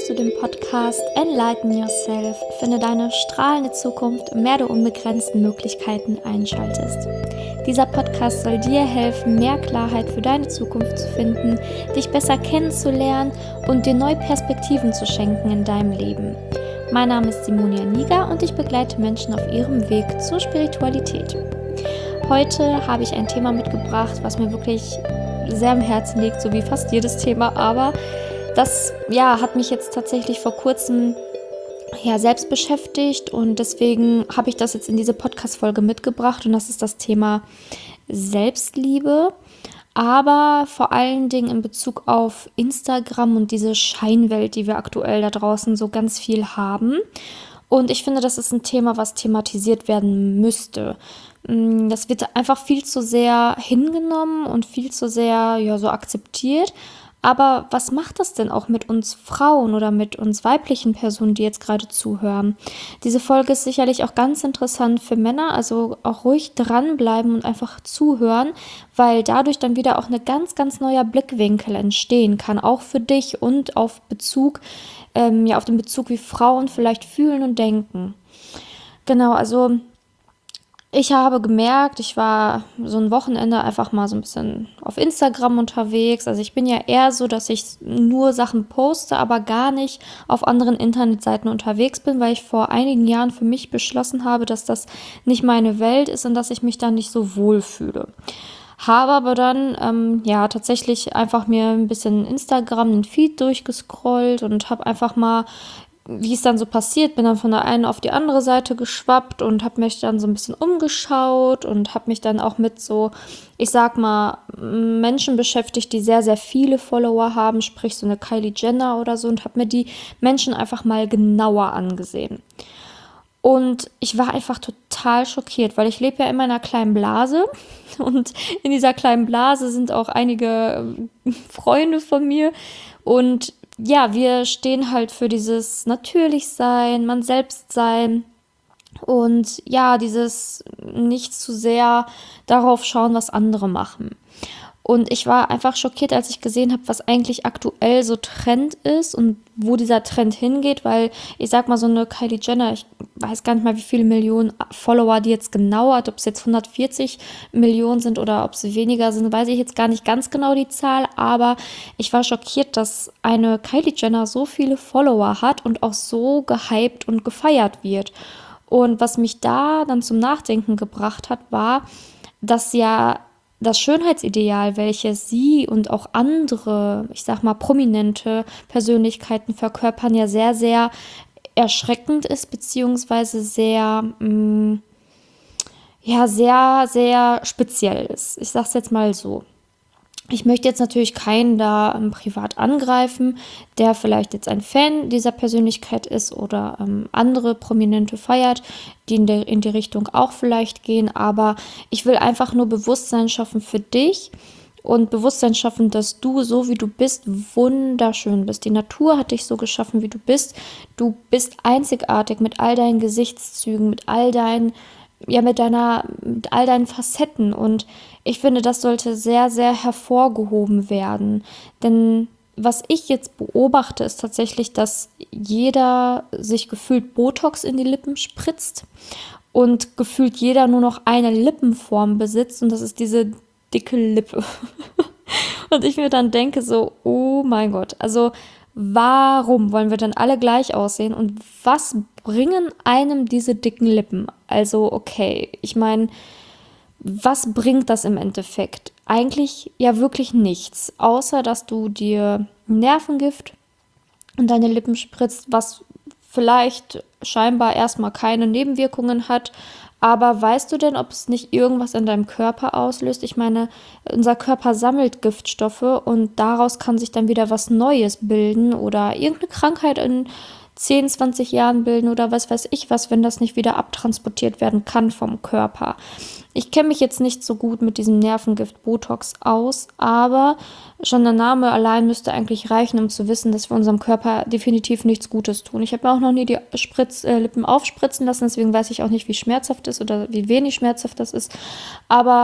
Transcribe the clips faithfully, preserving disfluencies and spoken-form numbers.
zu dem Podcast Enlighten Yourself. Finde deine strahlende Zukunft, mehr der unbegrenzten Möglichkeiten einschaltest. Dieser Podcast soll dir helfen, mehr Klarheit für deine Zukunft zu finden, dich besser kennenzulernen und dir neue Perspektiven zu schenken in deinem Leben. Mein Name ist Simonia Niger und ich begleite Menschen auf ihrem Weg zur Spiritualität. Heute habe ich ein Thema mitgebracht, was mir wirklich sehr am Herzen liegt, so wie fast jedes Thema, aber das ja, hat mich jetzt tatsächlich vor kurzem ja, selbst beschäftigt und deswegen habe ich das jetzt in diese Podcast-Folge mitgebracht und das ist das Thema Selbstliebe, aber vor allen Dingen in Bezug auf Instagram und diese Scheinwelt, die wir aktuell da draußen so ganz viel haben. Und ich finde, das ist ein Thema, was thematisiert werden müsste. Das wird einfach viel zu sehr hingenommen und viel zu sehr ja, so akzeptiert. Aber was macht das denn auch mit uns Frauen oder mit uns weiblichen Personen, die jetzt gerade zuhören? Diese Folge ist sicherlich auch ganz interessant für Männer, also auch ruhig dranbleiben und einfach zuhören, weil dadurch dann wieder auch eine ganz, ganz neuer Blickwinkel entstehen kann, auch für dich und auf Bezug, ähm, ja, auf den Bezug, wie Frauen vielleicht fühlen und denken. Genau, also ich habe gemerkt, ich war so ein Wochenende einfach mal so ein bisschen auf Instagram unterwegs. Also ich bin ja eher so, dass ich nur Sachen poste, aber gar nicht auf anderen Internetseiten unterwegs bin, weil ich vor einigen Jahren für mich beschlossen habe, dass das nicht meine Welt ist und dass ich mich da nicht so wohl fühle. Habe aber dann ähm, ja tatsächlich einfach mir ein bisschen Instagram, den Feed durchgescrollt und habe einfach mal, wie es dann so passiert, bin dann von der einen auf die andere Seite geschwappt und habe mich dann so ein bisschen umgeschaut und habe mich dann auch mit so, ich sag mal, Menschen beschäftigt, die sehr, sehr viele Follower haben, sprich so eine Kylie Jenner oder so, und habe mir die Menschen einfach mal genauer angesehen. Und ich war einfach total schockiert, weil ich lebe ja in meiner kleinen Blase und in dieser kleinen Blase sind auch einige Freunde von mir und ja, wir stehen halt für dieses Natürlichsein, man selbst sein und ja, dieses nicht zu sehr darauf schauen, was andere machen. Und ich war einfach schockiert, als ich gesehen habe, was eigentlich aktuell so Trend ist und wo dieser Trend hingeht, weil ich sag mal, so eine Kylie Jenner, ich weiß gar nicht mal, wie viele Millionen Follower die jetzt genau hat, ob es jetzt hundertvierzig Millionen sind oder ob es weniger sind, weiß ich jetzt gar nicht ganz genau die Zahl, aber ich war schockiert, dass eine Kylie Jenner so viele Follower hat und auch so gehypt und gefeiert wird. Und was mich da dann zum Nachdenken gebracht hat, war, dass ja das Schönheitsideal, welches sie und auch andere, ich sag mal, prominente Persönlichkeiten verkörpern, ja sehr, sehr erschreckend ist, beziehungsweise sehr, mh, ja, sehr, sehr speziell ist. Ich sag's jetzt mal so. Ich möchte jetzt natürlich keinen da ähm, privat angreifen, der vielleicht jetzt ein Fan dieser Persönlichkeit ist oder ähm, andere Prominente feiert, die in, der, in die Richtung auch vielleicht gehen. Aber ich will einfach nur Bewusstsein schaffen für dich und Bewusstsein schaffen, dass du, so wie du bist, wunderschön bist. Die Natur hat dich so geschaffen, wie du bist. Du bist einzigartig mit all deinen Gesichtszügen, mit all deinen ja, mit deiner, mit all deinen Facetten, und ich finde, das sollte sehr, sehr hervorgehoben werden, denn was ich jetzt beobachte, ist tatsächlich, dass jeder sich gefühlt Botox in die Lippen spritzt und gefühlt jeder nur noch eine Lippenform besitzt und das ist diese dicke Lippe. Und ich mir dann denke so, oh mein Gott, also warum wollen wir dann alle gleich aussehen und was bringen einem diese dicken Lippen? Also okay, ich meine, was bringt das im Endeffekt? Eigentlich ja wirklich nichts, außer dass du dir Nervengift in deine Lippen spritzt, was vielleicht scheinbar erstmal keine Nebenwirkungen hat. Aber weißt du denn, ob es nicht irgendwas in deinem Körper auslöst? Ich meine, unser Körper sammelt Giftstoffe und daraus kann sich dann wieder was Neues bilden oder irgendeine Krankheit in zehn, zwanzig Jahren bilden oder was weiß ich was, wenn das nicht wieder abtransportiert werden kann vom Körper. Ich kenne mich jetzt nicht so gut mit diesem Nervengift Botox aus, aber schon der Name allein müsste eigentlich reichen, um zu wissen, dass wir unserem Körper definitiv nichts Gutes tun. Ich habe mir auch noch nie die Spritz, äh, Lippen aufspritzen lassen, deswegen weiß ich auch nicht, wie schmerzhaft das ist oder wie wenig schmerzhaft das ist. Aber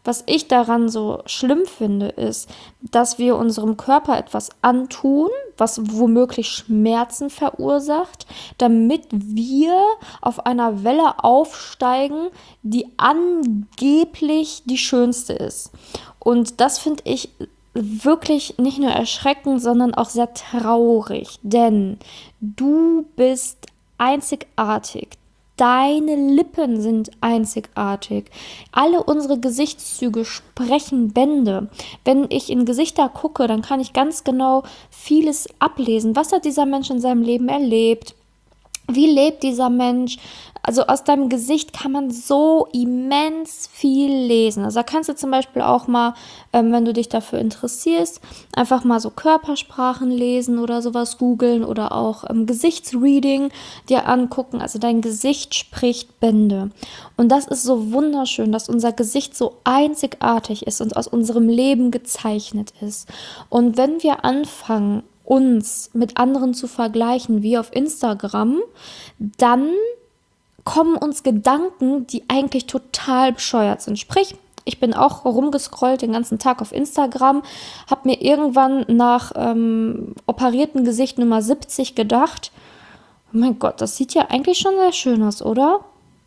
was ich daran so schlimm finde, ist, dass wir unserem Körper etwas antun, was womöglich Schmerzen verursacht, damit wir auf einer Welle aufsteigen, die angeblich die schönste ist. Und das finde ich wirklich nicht nur erschreckend, sondern auch sehr traurig, denn du bist einzigartig. Deine Lippen sind einzigartig. Alle unsere Gesichtszüge sprechen Bände. Wenn ich in Gesichter gucke, dann kann ich ganz genau vieles ablesen. Was hat dieser Mensch in seinem Leben erlebt? Wie lebt dieser Mensch? Also aus deinem Gesicht kann man so immens viel lesen. Also da kannst du zum Beispiel auch mal, ähm, wenn du dich dafür interessierst, einfach mal so Körpersprachen lesen oder sowas googeln oder auch ähm, Gesichtsreading dir angucken. Also dein Gesicht spricht Bände. Und das ist so wunderschön, dass unser Gesicht so einzigartig ist und aus unserem Leben gezeichnet ist. Und wenn wir anfangen, uns mit anderen zu vergleichen, wie auf Instagram, dann kommen uns Gedanken, die eigentlich total bescheuert sind. Sprich, ich bin auch rumgescrollt den ganzen Tag auf Instagram, habe mir irgendwann nach ähm, operierten Gesicht Nummer siebzig gedacht, oh mein Gott, das sieht ja eigentlich schon sehr schön aus, oder?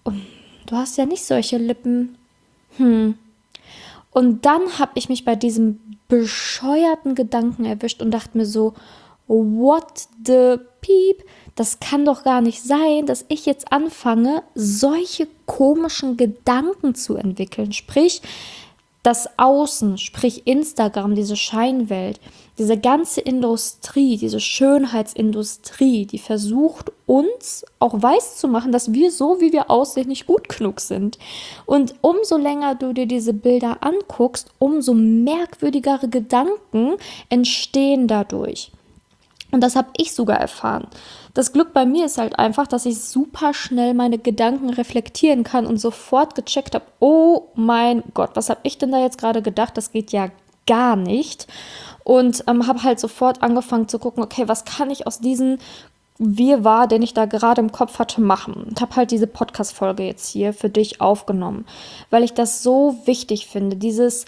Du hast ja nicht solche Lippen. Hm. Und dann habe ich mich bei diesem bescheuerten Gedanken erwischt und dachte mir so, what the peep? Das kann doch gar nicht sein, dass ich jetzt anfange, solche komischen Gedanken zu entwickeln. Sprich, das Außen, sprich Instagram, diese Scheinwelt, diese ganze Industrie, diese Schönheitsindustrie, die versucht, uns auch weiß zu machen, dass wir so, wie wir aussehen, nicht gut genug sind. Und umso länger du dir diese Bilder anguckst, umso merkwürdigere Gedanken entstehen dadurch. Und das habe ich sogar erfahren. Das Glück bei mir ist halt einfach, dass ich super schnell meine Gedanken reflektieren kann und sofort gecheckt habe, oh mein Gott, was habe ich denn da jetzt gerade gedacht? Das geht ja gar nicht. Und ähm, habe halt sofort angefangen zu gucken, okay, was kann ich aus diesem Wirrwarr, den ich da gerade im Kopf hatte, machen. Und habe halt diese Podcast-Folge jetzt hier für dich aufgenommen, weil ich das so wichtig finde, dieses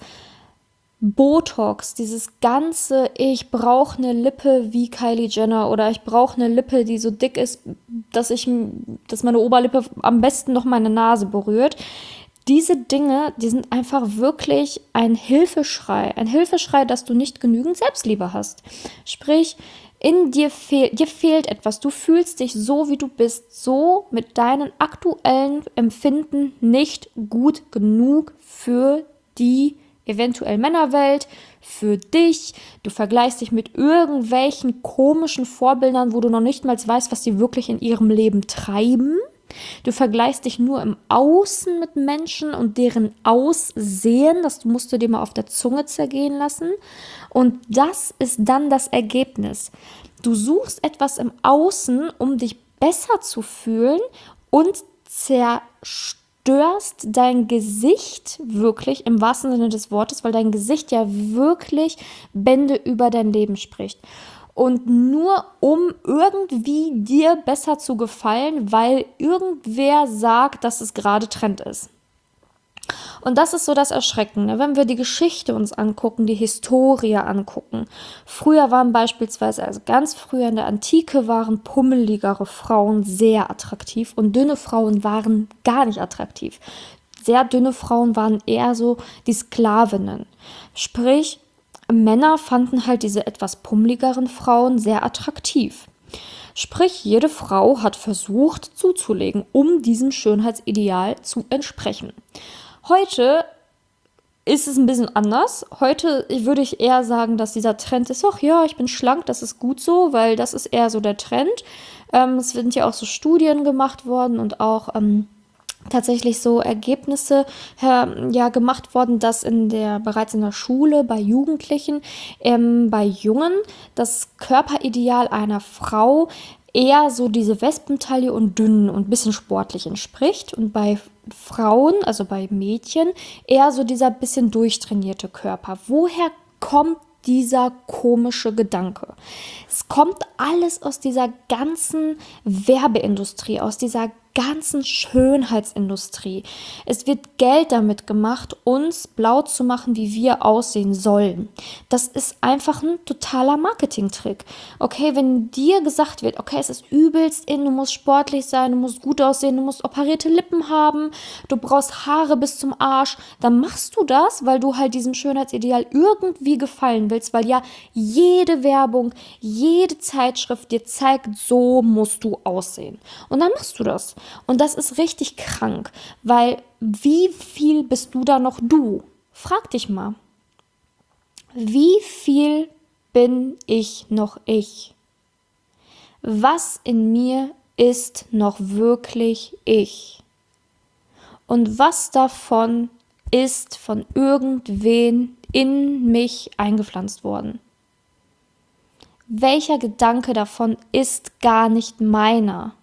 Botox, dieses ganze, ich brauche eine Lippe wie Kylie Jenner oder ich brauche eine Lippe, die so dick ist, dass ich, dass meine Oberlippe am besten noch meine Nase berührt. Diese Dinge, die sind einfach wirklich ein Hilfeschrei, ein Hilfeschrei, dass du nicht genügend Selbstliebe hast. Sprich, in dir fehlt, dir fehlt etwas, du fühlst dich so, wie du bist, so mit deinen aktuellen Empfinden nicht gut genug für die eventuell Männerwelt, für dich. Du vergleichst dich mit irgendwelchen komischen Vorbildern, wo du noch nicht mal weißt, was die wirklich in ihrem Leben treiben. Du vergleichst dich nur im Außen mit Menschen und deren Aussehen. Das musst du dir mal auf der Zunge zergehen lassen. Und das ist dann das Ergebnis. Du suchst etwas im Außen, um dich besser zu fühlen und zerstörst störst dein Gesicht wirklich im wahrsten Sinne des Wortes, weil dein Gesicht ja wirklich Bände über dein Leben spricht. Und nur um irgendwie dir besser zu gefallen, weil irgendwer sagt, dass es gerade Trend ist. Und das ist so das Erschreckende, wenn wir die Geschichte uns angucken, die Historie angucken. Früher waren beispielsweise, also ganz früher in der Antike, waren pummeligere Frauen sehr attraktiv und dünne Frauen waren gar nicht attraktiv. Sehr dünne Frauen waren eher so die Sklavinnen. Sprich, Männer fanden halt diese etwas pummeligeren Frauen sehr attraktiv. Sprich, jede Frau hat versucht zuzulegen, um diesem Schönheitsideal zu entsprechen. Heute ist es ein bisschen anders. Heute würde ich eher sagen, dass dieser Trend ist, ach ja, ich bin schlank, das ist gut so, weil das ist eher so der Trend. Ähm, es sind ja auch so Studien gemacht worden und auch ähm, tatsächlich so Ergebnisse äh, ja, gemacht worden, dass in der bereits in der Schule bei Jugendlichen, ähm, bei Jungen, das Körperideal einer Frau eher so diese Wespentaille und dünn und ein bisschen sportlich entspricht und bei Frauen, also bei Mädchen, eher so dieser bisschen durchtrainierte Körper. Woher kommt dieser komische Gedanke? Es kommt alles aus dieser ganzen Werbeindustrie, aus dieser ganzen Schönheitsindustrie. Es wird Geld damit gemacht, uns blau zu machen, wie wir aussehen sollen. Das ist einfach ein totaler Marketingtrick. Okay, wenn dir gesagt wird, okay, es ist übelst in, du musst sportlich sein, du musst gut aussehen, du musst operierte Lippen haben, du brauchst Haare bis zum Arsch, dann machst du das, weil du halt diesem Schönheitsideal irgendwie gefallen willst, weil ja jede Werbung, jede Zeitschrift dir zeigt, so musst du aussehen. Und dann machst du das. Und das ist richtig krank, weil wie viel bist du da noch du? Frag dich mal. Wie viel bin ich noch ich? Was in mir ist noch wirklich ich? Und was davon ist von irgendwen in mich eingepflanzt worden? Welcher Gedanke davon ist gar nicht meiner?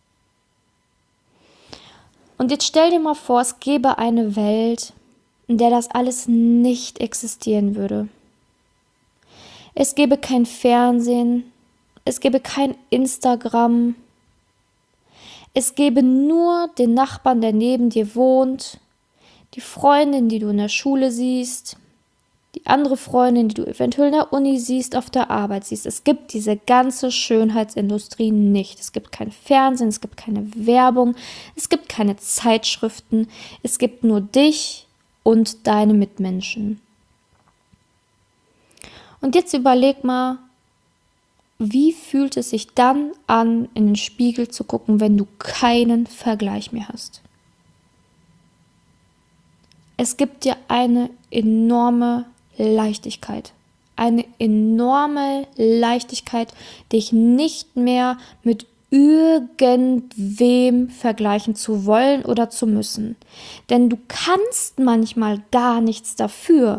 Und jetzt stell dir mal vor, es gäbe eine Welt, in der das alles nicht existieren würde. Es gäbe kein Fernsehen, es gäbe kein Instagram, es gäbe nur den Nachbarn, der neben dir wohnt, die Freundin, die du in der Schule siehst, die andere Freundin, die du eventuell in der Uni siehst, auf der Arbeit siehst. Es gibt diese ganze Schönheitsindustrie nicht. Es gibt kein Fernsehen, es gibt keine Werbung, es gibt keine Zeitschriften. Es gibt nur dich und deine Mitmenschen. Und jetzt überleg mal, wie fühlt es sich dann an, in den Spiegel zu gucken, wenn du keinen Vergleich mehr hast? Es gibt dir eine enorme Leichtigkeit. Eine enorme Leichtigkeit, dich nicht mehr mit irgendwem vergleichen zu wollen oder zu müssen. Denn du kannst manchmal gar nichts dafür.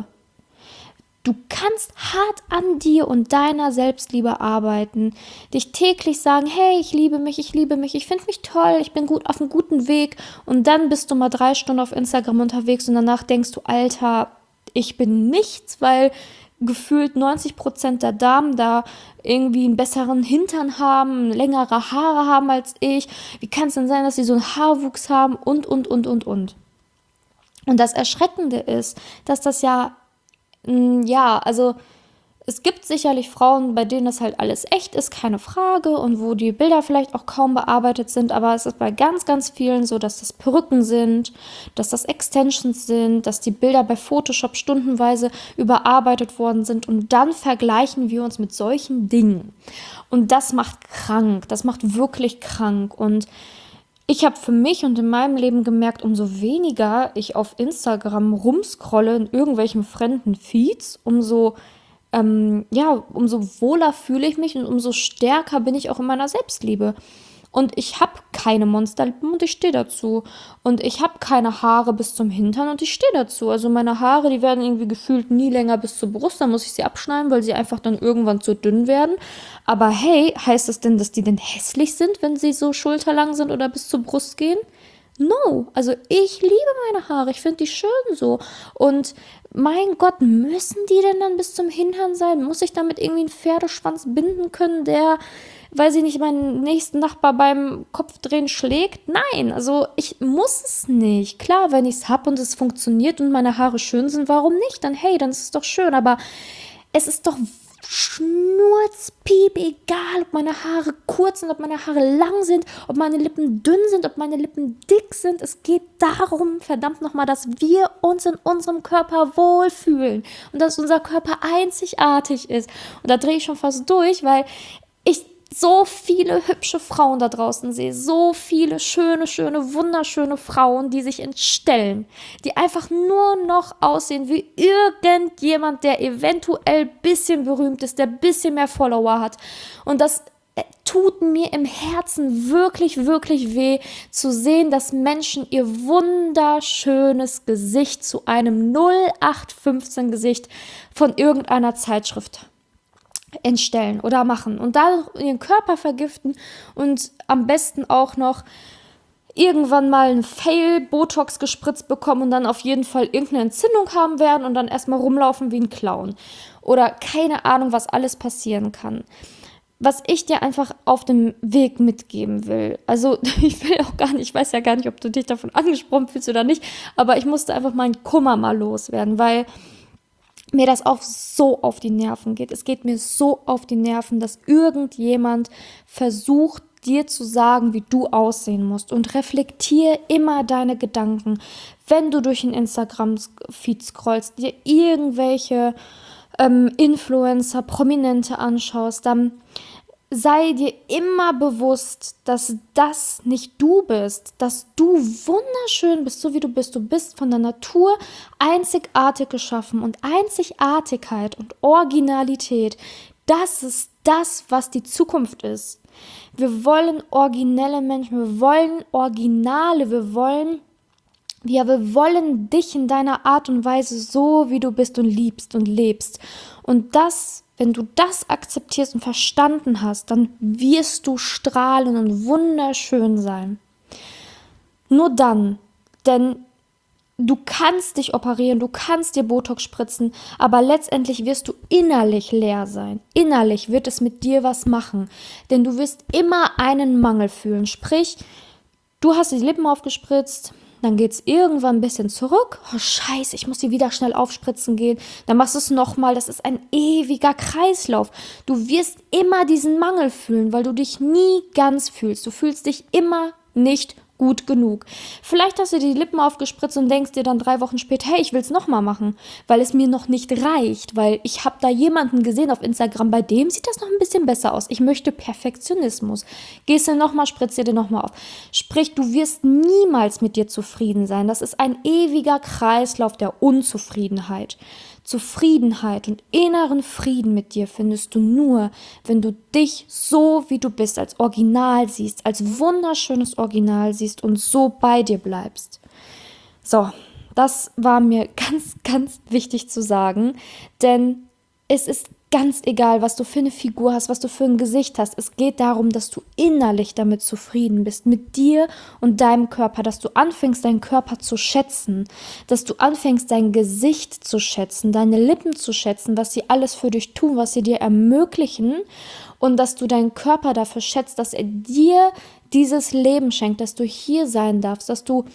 Du kannst hart an dir und deiner Selbstliebe arbeiten, dich täglich sagen, hey, ich liebe mich, ich liebe mich, ich finde mich toll, ich bin gut auf einem guten Weg, und dann bist du mal drei Stunden auf Instagram unterwegs und danach denkst du, Alter, ich bin nichts, weil gefühlt neunzig Prozent der Damen da irgendwie einen besseren Hintern haben, längere Haare haben als ich. Wie kann es denn sein, dass sie so einen Haarwuchs haben und, und, und, und, und. Und das Erschreckende ist, dass das ja, mh, ja, also es gibt sicherlich Frauen, bei denen das halt alles echt ist, keine Frage, und wo die Bilder vielleicht auch kaum bearbeitet sind, aber es ist bei ganz, ganz vielen so, dass das Perücken sind, dass das Extensions sind, dass die Bilder bei Photoshop stundenweise überarbeitet worden sind, und dann vergleichen wir uns mit solchen Dingen. Und das macht krank, das macht wirklich krank. Und ich habe für mich und in meinem Leben gemerkt, umso weniger ich auf Instagram rumscrolle in irgendwelchen fremden Feeds, umso Ähm, ja, umso wohler fühle ich mich und umso stärker bin ich auch in meiner Selbstliebe. Und ich habe keine Monsterlippen und ich stehe dazu. Und ich habe keine Haare bis zum Hintern und ich stehe dazu. Also meine Haare, die werden irgendwie gefühlt nie länger bis zur Brust. Dann muss ich sie abschneiden, weil sie einfach dann irgendwann zu dünn werden. Aber hey, heißt das denn, dass die denn hässlich sind, wenn sie so schulterlang sind oder bis zur Brust gehen? No, also ich liebe meine Haare, ich finde die schön so. Und mein Gott, müssen die denn dann bis zum Hintern sein? Muss ich damit irgendwie einen Pferdeschwanz binden können, der, weiß ich nicht, meinen nächsten Nachbar beim Kopfdrehen schlägt? Nein, also ich muss es nicht. Klar, wenn ich es habe und es funktioniert und meine Haare schön sind, warum nicht? Dann hey, dann ist es doch schön, aber es ist doch Schnurzpiep, egal, ob meine Haare kurz sind, ob meine Haare lang sind, ob meine Lippen dünn sind, ob meine Lippen dick sind. Es geht darum, verdammt nochmal, dass wir uns in unserem Körper wohlfühlen und dass unser Körper einzigartig ist. Und da drehe ich schon fast durch, weil ich so viele hübsche Frauen da draußen sehe, so viele schöne, schöne, wunderschöne Frauen, die sich entstellen, die einfach nur noch aussehen wie irgendjemand, der eventuell ein bisschen berühmt ist, der ein bisschen mehr Follower hat. Und das tut mir im Herzen wirklich, wirklich weh, zu sehen, dass Menschen ihr wunderschönes Gesicht zu einem null acht fünfzehn Gesicht von irgendeiner Zeitschrift entstellen oder machen und dadurch ihren Körper vergiften und am besten auch noch irgendwann mal einen Fail-Botox gespritzt bekommen und dann auf jeden Fall irgendeine Entzündung haben werden und dann erstmal rumlaufen wie ein Clown. Oder keine Ahnung, was alles passieren kann. was ich dir einfach auf dem Weg mitgeben will, also ich will auch gar nicht, ich weiß ja gar nicht, ob du dich davon angesprochen fühlst oder nicht, aber ich musste einfach meinen Kummer mal loswerden, weil mir das auch so auf die Nerven geht. Es geht mir so auf die Nerven, dass irgendjemand versucht, dir zu sagen, wie du aussehen musst, und reflektier immer deine Gedanken, wenn du durch den Instagram-Feed scrollst, dir irgendwelche ähm, Influencer, Prominente anschaust, dann sei dir immer bewusst, dass das nicht du bist, dass du wunderschön bist, so wie du bist. Du bist von der Natur einzigartig geschaffen, und Einzigartigkeit und Originalität, das ist das, was die Zukunft ist. Wir wollen originelle Menschen, wir wollen Originale, wir wollen, ja, wir wollen dich in deiner Art und Weise so, wie du bist und liebst und lebst. Und das, wenn du das akzeptierst und verstanden hast, dann wirst du strahlen und wunderschön sein. Nur dann, denn du kannst dich operieren, du kannst dir Botox spritzen, aber letztendlich wirst du innerlich leer sein. Innerlich wird es mit dir was machen, denn du wirst immer einen Mangel fühlen. Sprich, du hast die Lippen aufgespritzt, dann geht es irgendwann ein bisschen zurück. Oh Scheiße, ich muss die wieder schnell aufspritzen gehen. Dann machst du es nochmal. Das ist ein ewiger Kreislauf. Du wirst immer diesen Mangel fühlen, weil du dich nie ganz fühlst. Du fühlst dich immer nicht gut genug. Vielleicht hast du die Lippen aufgespritzt und denkst dir dann drei Wochen später, hey, ich will es nochmal machen, weil es mir noch nicht reicht, weil ich habe da jemanden gesehen auf Instagram, bei dem sieht das noch ein bisschen besser aus. Ich möchte Perfektionismus. Gehst du nochmal, spritzt dir den nochmal auf. Sprich, du wirst niemals mit dir zufrieden sein. Das ist ein ewiger Kreislauf der Unzufriedenheit. Zufriedenheit und inneren Frieden mit dir findest du nur, wenn du dich so, wie du bist, als Original siehst, als wunderschönes Original siehst und so bei dir bleibst. So, das war mir ganz, ganz wichtig zu sagen, denn es ist ganz egal, was du für eine Figur hast, was du für ein Gesicht hast. Es geht darum, dass du innerlich damit zufrieden bist, mit dir und deinem Körper, dass du anfängst, deinen Körper zu schätzen, dass du anfängst, dein Gesicht zu schätzen, deine Lippen zu schätzen, was sie alles für dich tun, was sie dir ermöglichen, und dass du deinen Körper dafür schätzt, dass er dir dieses Leben schenkt, dass du hier sein darfst, dass du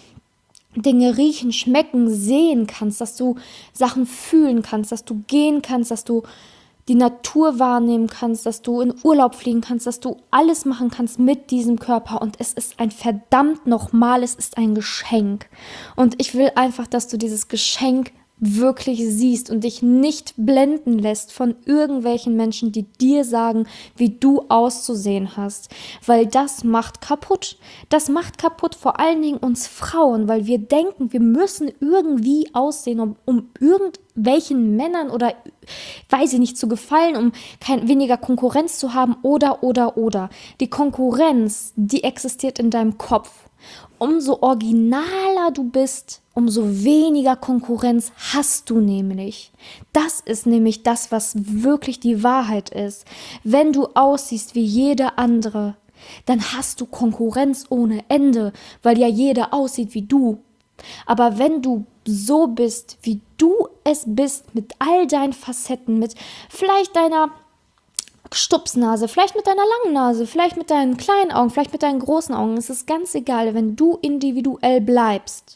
Dinge riechen, schmecken, sehen kannst, dass du Sachen fühlen kannst, dass du gehen kannst, dass du die Natur wahrnehmen kannst, dass du in Urlaub fliegen kannst, dass du alles machen kannst mit diesem Körper. Und es ist ein verdammt nochmal, es ist ein Geschenk. Und ich will einfach, dass du dieses Geschenk wirklich siehst und dich nicht blenden lässt von irgendwelchen Menschen, die dir sagen, wie du auszusehen hast, weil das macht kaputt. Das macht kaputt vor allen Dingen uns Frauen, weil wir denken, wir müssen irgendwie aussehen, um, um irgendwelchen Männern oder, weiß ich nicht, zu gefallen, um kein, weniger Konkurrenz zu haben oder, oder, oder. Die Konkurrenz, die existiert in deinem Kopf. Umso originaler du bist, umso weniger Konkurrenz hast du nämlich. Das ist nämlich das, was wirklich die Wahrheit ist. Wenn du aussiehst wie jeder andere, dann hast du Konkurrenz ohne Ende, weil ja jeder aussieht wie du. Aber wenn du so bist, wie du es bist, mit all deinen Facetten, mit vielleicht deiner Stupsnase, vielleicht mit deiner langen Nase, vielleicht mit deinen kleinen Augen, vielleicht mit deinen großen Augen. Es ist ganz egal, wenn du individuell bleibst,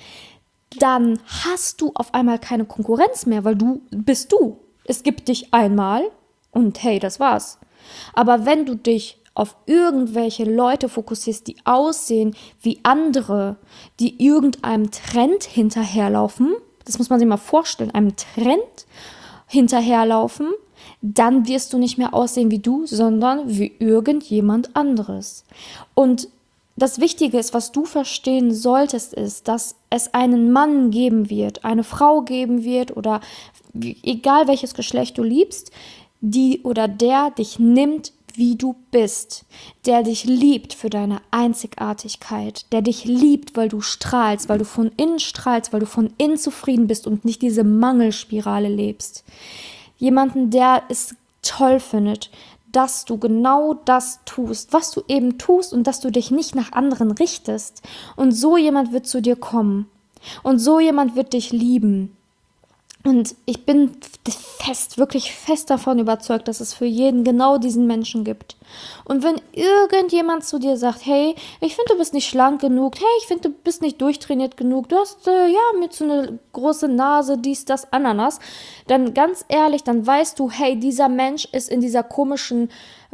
dann hast du auf einmal keine Konkurrenz mehr, weil du bist du. Es gibt dich einmal und hey, das war's. Aber wenn du dich auf irgendwelche Leute fokussierst, die aussehen wie andere, die irgendeinem Trend hinterherlaufen, das muss man sich mal vorstellen, einem Trend hinterherlaufen, dann wirst du nicht mehr aussehen wie du, sondern wie irgendjemand anderes. Und das Wichtige ist, was du verstehen solltest, ist, dass es einen Mann geben wird, eine Frau geben wird oder egal welches Geschlecht du liebst, die oder der dich nimmt, wie du bist, der dich liebt für deine Einzigartigkeit, der dich liebt, weil du strahlst, weil du von innen strahlst, weil du von innen zufrieden bist und nicht diese Mangelspirale lebst. Jemanden, der es toll findet, dass du genau das tust, was du eben tust und dass du dich nicht nach anderen richtest. Und so jemand wird zu dir kommen und so jemand wird dich lieben. Und ich bin fest, wirklich fest davon überzeugt, dass es für jeden genau diesen Menschen gibt. Und wenn irgendjemand zu dir sagt, hey, ich finde, du bist nicht schlank genug, hey, ich finde, du bist nicht durchtrainiert genug, du hast, äh, ja, mit so eine große Nase, dies, das, Ananas, dann ganz ehrlich, dann weißt du, hey, dieser Mensch ist in dieser komischen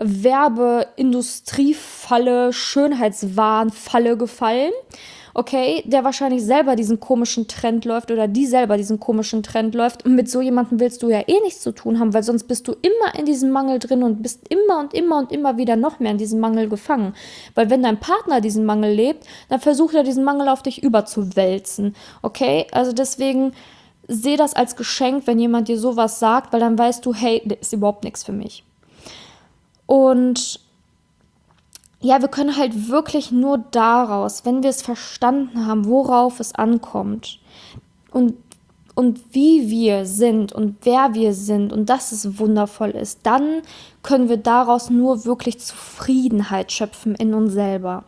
Werbeindustriefalle, Schönheitswahnfalle gefallen. Okay, der wahrscheinlich selber diesen komischen Trend läuft oder die selber diesen komischen Trend läuft. Und mit so jemandem willst du ja eh nichts zu tun haben, weil sonst bist du immer in diesem Mangel drin und bist immer und immer und immer wieder noch mehr in diesem Mangel gefangen. Weil wenn dein Partner diesen Mangel lebt, dann versucht er diesen Mangel auf dich überzuwälzen. Okay, also deswegen seh das als Geschenk, wenn jemand dir sowas sagt, weil dann weißt du, hey, das ist überhaupt nichts für mich. Und ja, wir können halt wirklich nur daraus, wenn wir es verstanden haben, worauf es ankommt und, und wie wir sind und wer wir sind und dass es wundervoll ist, dann können wir daraus nur wirklich Zufriedenheit schöpfen in uns selber.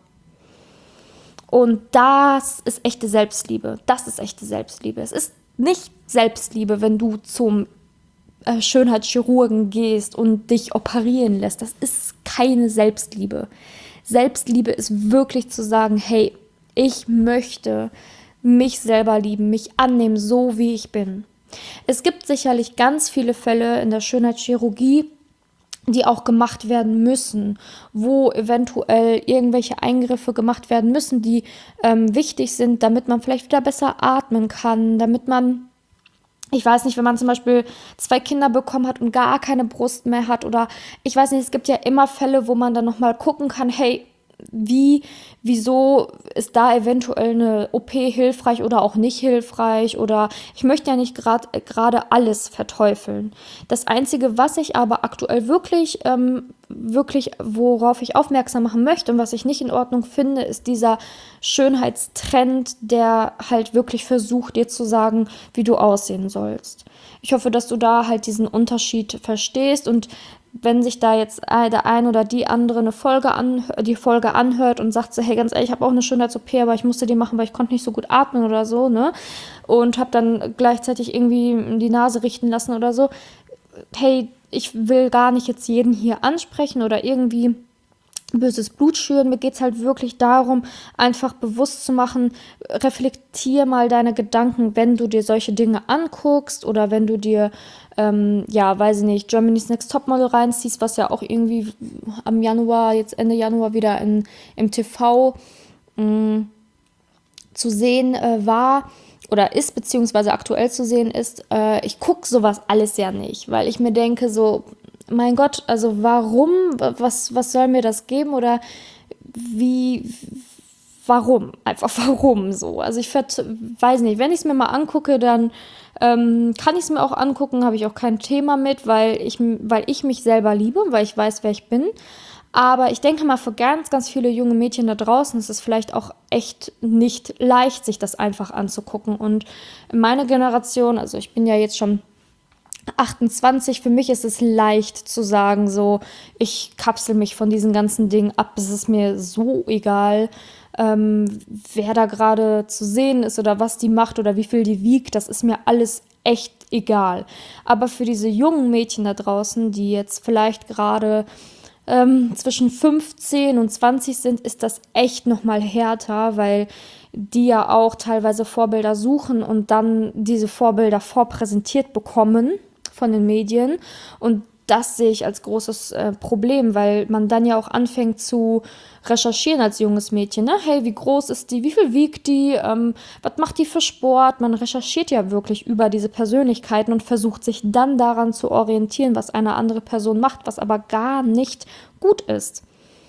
Und das ist echte Selbstliebe. Das ist echte Selbstliebe. Es ist nicht Selbstliebe, wenn du zum äh, Schönheitschirurgen gehst und dich operieren lässt. Das ist keine Selbstliebe. Selbstliebe ist wirklich zu sagen, hey, ich möchte mich selber lieben, mich annehmen, so wie ich bin. Es gibt sicherlich ganz viele Fälle in der Schönheitschirurgie, die auch gemacht werden müssen, wo eventuell irgendwelche Eingriffe gemacht werden müssen, die ähm, wichtig sind, damit man vielleicht wieder besser atmen kann, damit man, ich weiß nicht, wenn man zum Beispiel zwei Kinder bekommen hat und gar keine Brust mehr hat oder ich weiß nicht, es gibt ja immer Fälle, wo man dann nochmal gucken kann, hey, wie, wieso ist da eventuell eine O P hilfreich oder auch nicht hilfreich oder ich möchte ja nicht gerade gerade alles verteufeln. Das Einzige, was ich aber aktuell wirklich, ähm, wirklich, worauf ich aufmerksam machen möchte und was ich nicht in Ordnung finde, ist dieser Schönheitstrend, der halt wirklich versucht, dir zu sagen, wie du aussehen sollst. Ich hoffe, dass du da halt diesen Unterschied verstehst und wenn sich da jetzt der ein oder die andere eine Folge an, die Folge anhört und sagt so, hey, ganz ehrlich, ich habe auch eine Schönheits-O P, aber ich musste die machen, weil ich konnte nicht so gut atmen oder so, ne? Und habe dann gleichzeitig irgendwie die Nase richten lassen oder so. Hey, ich will gar nicht jetzt jeden hier ansprechen oder irgendwie böses Blut schüren. Mir geht es halt wirklich darum, einfach bewusst zu machen, reflektier mal deine Gedanken, wenn du dir solche Dinge anguckst oder wenn du dir, ähm, ja, weiß ich nicht, Germany's Next Topmodel reinziehst, was ja auch irgendwie am Januar, jetzt Ende Januar wieder in, im T V mh, zu sehen äh, war oder ist, beziehungsweise aktuell zu sehen ist. Äh, ich gucke sowas alles ja nicht, weil ich mir denke so, mein Gott, also warum, was, was soll mir das geben oder wie, warum, einfach warum so. Also ich weiß nicht, wenn ich es mir mal angucke, dann ähm, kann ich es mir auch angucken, habe ich auch kein Thema mit, weil ich, weil ich mich selber liebe, weil ich weiß, wer ich bin. Aber ich denke mal, für ganz, ganz viele junge Mädchen da draußen ist es vielleicht auch echt nicht leicht, sich das einfach anzugucken. Und meine Generation, also ich bin ja jetzt schon achtundzwanzig, für mich ist es leicht zu sagen, so, ich kapsel mich von diesen ganzen Dingen ab, es ist mir so egal, ähm, wer da gerade zu sehen ist oder was die macht oder wie viel die wiegt, das ist mir alles echt egal. Aber für diese jungen Mädchen da draußen, die jetzt vielleicht gerade ähm, zwischen fünfzehn und zwanzig sind, ist das echt nochmal härter, weil die ja auch teilweise Vorbilder suchen und dann diese Vorbilder vorpräsentiert bekommen von den Medien und das sehe ich als großes äh, Problem, weil man dann ja auch anfängt zu recherchieren als junges Mädchen, ne? Hey, wie groß ist die, wie viel wiegt die, ähm, was macht die für Sport? Man recherchiert ja wirklich über diese Persönlichkeiten und versucht sich dann daran zu orientieren, was eine andere Person macht, was aber gar nicht gut ist.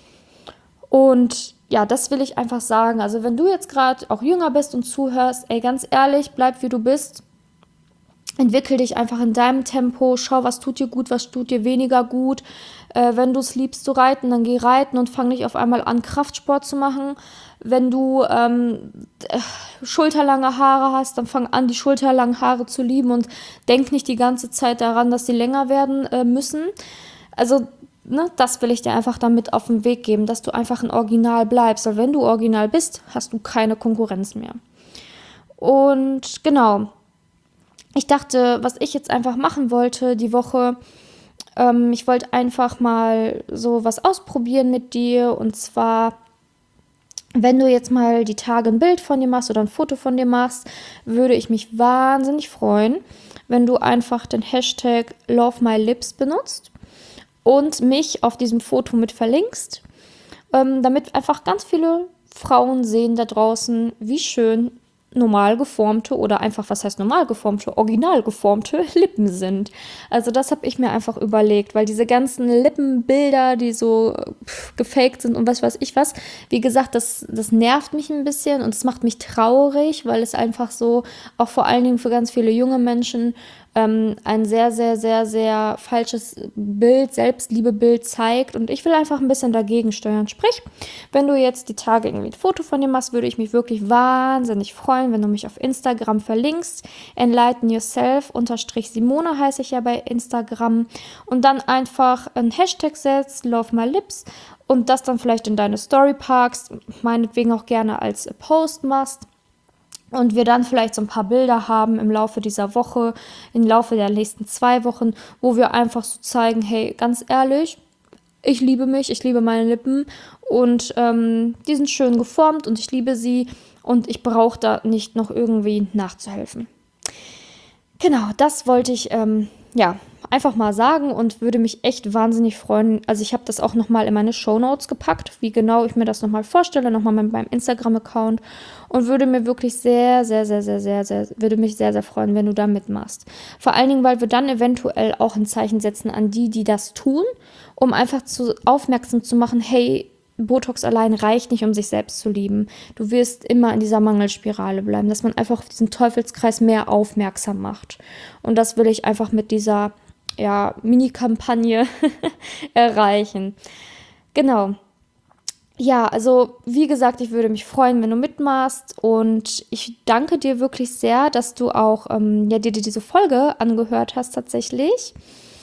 Und ja, das will ich einfach sagen. Also wenn du jetzt gerade auch jünger bist und zuhörst, ey, ganz ehrlich, bleib wie du bist. Entwickel dich einfach in deinem Tempo, schau, was tut dir gut, was tut dir weniger gut. Äh, wenn du es liebst zu reiten, dann geh reiten und fang nicht auf einmal an, Kraftsport zu machen. Wenn du ähm, schulterlange Haare hast, dann fang an, die schulterlangen Haare zu lieben und denk nicht die ganze Zeit daran, dass sie länger werden äh, müssen. Also, ne, das will ich dir einfach damit auf den Weg geben, dass du einfach ein Original bleibst. Weil wenn du Original bist, hast du keine Konkurrenz mehr. Und genau, ich dachte, was ich jetzt einfach machen wollte die Woche, ähm, ich wollte einfach mal so was ausprobieren mit dir. Und zwar, wenn du jetzt mal die Tage ein Bild von dir machst oder ein Foto von dir machst, würde ich mich wahnsinnig freuen, wenn du einfach den Hashtag LoveMyLips benutzt und mich auf diesem Foto mit verlinkst, ähm, damit einfach ganz viele Frauen sehen da draußen, wie schön normal geformte oder einfach, was heißt normal geformte, original geformte Lippen sind. Also das habe ich mir einfach überlegt, weil diese ganzen Lippenbilder, die so pff, gefaked sind und was weiß ich was, wie gesagt, das, das nervt mich ein bisschen und es macht mich traurig, weil es einfach so, auch vor allen Dingen für ganz viele junge Menschen, ähm, ein sehr, sehr, sehr, sehr falsches Bild, Selbstliebebild zeigt und ich will einfach ein bisschen dagegen steuern. Sprich, wenn du jetzt die Tage irgendwie ein Foto von dir machst, würde ich mich wirklich wahnsinnig freuen, wenn du mich auf Instagram verlinkst. Enlighten Yourself unterstrich Simone heiße ich ja bei Instagram und dann einfach ein Hashtag setzt, LoveMyLips und das dann vielleicht in deine Story packst, meinetwegen auch gerne als Post machst. Und wir dann vielleicht so ein paar Bilder haben im Laufe dieser Woche, im Laufe der nächsten zwei Wochen, wo wir einfach so zeigen, hey, ganz ehrlich, ich liebe mich, ich liebe meine Lippen und ähm, die sind schön geformt und ich liebe sie und ich brauche da nicht noch irgendwie nachzuhelfen. Genau, das wollte ich, ähm, ja, einfach mal sagen und würde mich echt wahnsinnig freuen. Also ich habe das auch nochmal in meine Shownotes gepackt, wie genau ich mir das nochmal vorstelle, nochmal mit meinem Instagram-Account und würde mir wirklich sehr, sehr, sehr, sehr, sehr, sehr, würde mich sehr, sehr freuen, wenn du da mitmachst. Vor allen Dingen, weil wir dann eventuell auch ein Zeichen setzen an die, die das tun, um einfach zu aufmerksam zu machen, hey, Botox allein reicht nicht, um sich selbst zu lieben. Du wirst immer in dieser Mangelspirale bleiben, dass man einfach auf diesen Teufelskreis mehr aufmerksam macht. Und das will ich einfach mit dieser ja, Mini-Kampagne erreichen. Genau. Ja, also wie gesagt, ich würde mich freuen, wenn du mitmachst und ich danke dir wirklich sehr, dass du auch ähm, ja, dir diese Folge angehört hast tatsächlich.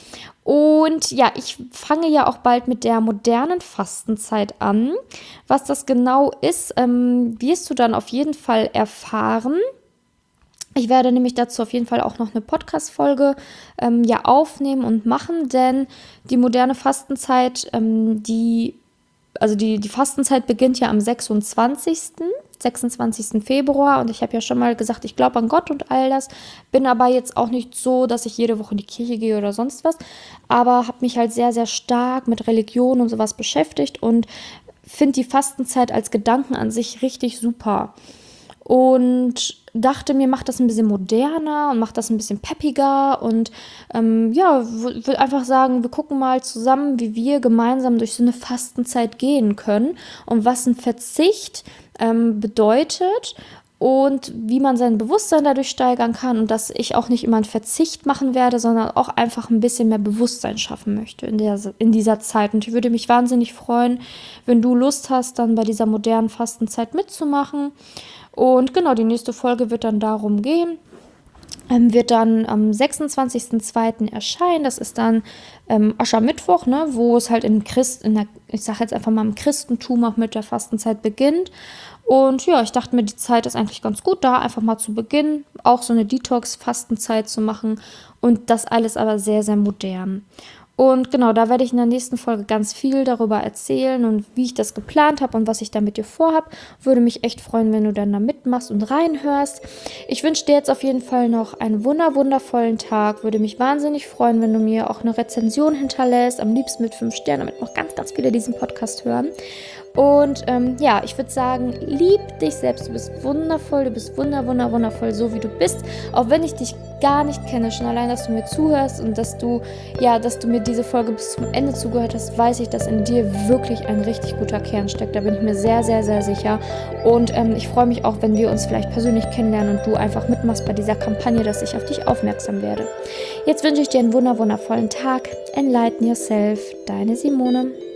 Und ja, ich fange ja auch bald mit der modernen Fastenzeit an. Was das genau ist, ähm, wirst du dann auf jeden Fall erfahren. Ich werde nämlich dazu auf jeden Fall auch noch eine Podcast-Folge ähm, ja, aufnehmen und machen, denn die moderne Fastenzeit, ähm, die, also die, die Fastenzeit beginnt ja am sechsundzwanzigsten Februar und ich habe ja schon mal gesagt, ich glaube an Gott und all das, bin aber jetzt auch nicht so, dass ich jede Woche in die Kirche gehe oder sonst was, aber habe mich halt sehr, sehr stark mit Religion und sowas beschäftigt und finde die Fastenzeit als Gedanken an sich richtig super. Und dachte mir, mach das ein bisschen moderner und mach das ein bisschen peppiger und ähm, ja, will einfach sagen, wir gucken mal zusammen, wie wir gemeinsam durch so eine Fastenzeit gehen können und was ein Verzicht ähm, bedeutet und wie man sein Bewusstsein dadurch steigern kann und dass ich auch nicht immer einen Verzicht machen werde, sondern auch einfach ein bisschen mehr Bewusstsein schaffen möchte in, der, in dieser Zeit. Und ich würde mich wahnsinnig freuen, wenn du Lust hast, dann bei dieser modernen Fastenzeit mitzumachen. Und genau, die nächste Folge wird dann darum gehen, ähm, wird dann am sechsundzwanzigsten zweiten erscheinen. Das ist dann ähm, Aschermittwoch, ne, wo es halt in Christ, in der, ich sage jetzt einfach mal im Christentum auch mit der Fastenzeit beginnt. Und ja, ich dachte mir, die Zeit ist eigentlich ganz gut, da einfach mal zu beginnen, auch so eine Detox-Fastenzeit zu machen und das alles aber sehr, sehr modern. Und genau, da werde ich in der nächsten Folge ganz viel darüber erzählen und wie ich das geplant habe und was ich da mit dir vorhabe. Würde mich echt freuen, wenn du dann da mitmachst und reinhörst. Ich wünsche dir jetzt auf jeden Fall noch einen wunder wundervollen Tag. Würde mich wahnsinnig freuen, wenn du mir auch eine Rezension hinterlässt, am liebsten mit fünf Sternen, damit noch ganz, ganz viele diesen Podcast hören. Und ähm, ja, ich würde sagen, lieb dich selbst, du bist wundervoll, du bist wunder, wunder, wundervoll, so wie du bist, auch wenn ich dich gar nicht kenne, schon allein, dass du mir zuhörst und dass du, ja, dass du mir diese Folge bis zum Ende zugehört hast, weiß ich, dass in dir wirklich ein richtig guter Kern steckt, da bin ich mir sehr, sehr, sehr sicher und ähm, ich freue mich auch, wenn wir uns vielleicht persönlich kennenlernen und du einfach mitmachst bei dieser Kampagne, dass ich auf dich aufmerksam werde. Jetzt wünsche ich dir einen wunder, wundervollen Tag, enlighten yourself, deine Simone.